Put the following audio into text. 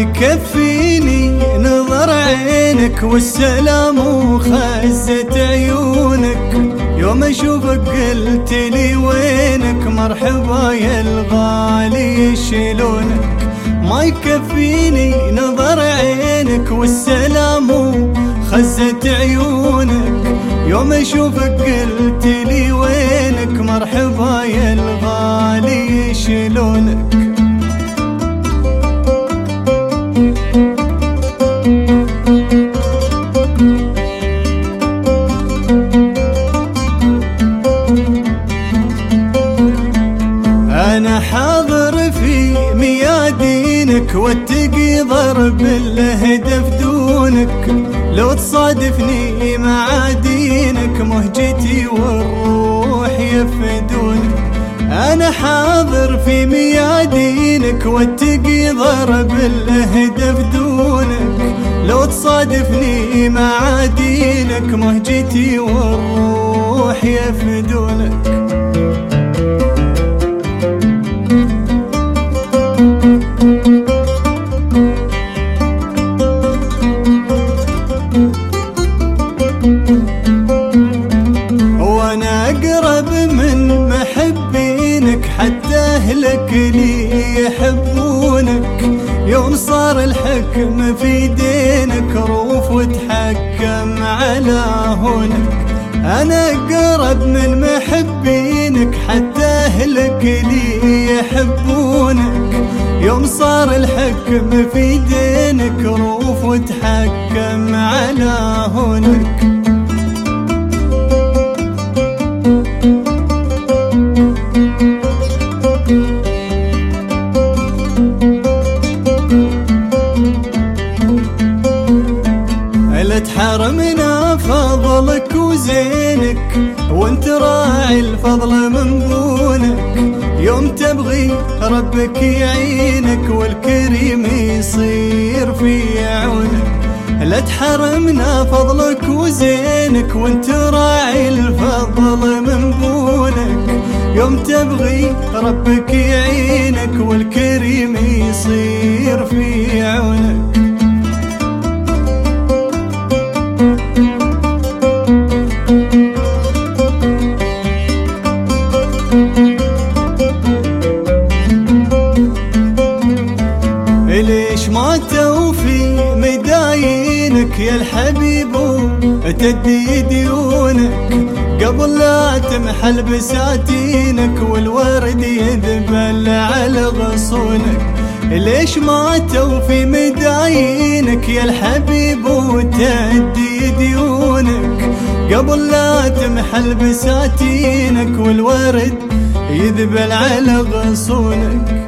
يكفيني نظر عينك والسلام وخزة عيونك، يوم اشوفك قلت لي وينك، مرحبا يا الغالي شلونك. ما يكفيني نظر عينك والسلام وخزة عيونك، يوم اشوفك قلت لي وينك، مرحبا يا الغالي شلونك. أنا حاضر في ميادينك واتقي ضرب الهدف دونك، لو تصادفني مع دينك مهجتي والروح يفدونك. أنا حاضر في ميادينك واتقي ضرب الهدف دونك، لو تصادفني مع دينك مهجتي والروح يفدونك. وانا اقرب من محبينك حتى اهلك لي يحبونك، يوم صار الحكم في دينك روف وتحكم على هونك. انا اقرب من محبينك حتى اهلك لي يحبونك، يوم صار الحكم في دينك روف وتحكم على هونك. لا تحرمنا فضلك وزينك، وانت راعي الفضل من بونك، يوم تبغي ربك يعينك والكريم يصير في عونك. لا تحرمنا فضلك وزينك، وانت راعي الفضل من بونك، يوم تبغي ربك يعينك والكريم يصير في عونك. ليش ما توفي مداينك يا الحبيب وتدي ديونك، قبل لا تمحل بساتينك والورد يذبل على غصونك. ليش ما توفي مداينك يا الحبيب وتدي ديونك، قبل لا تمحل بساتينك والورد يذبل على غصونك.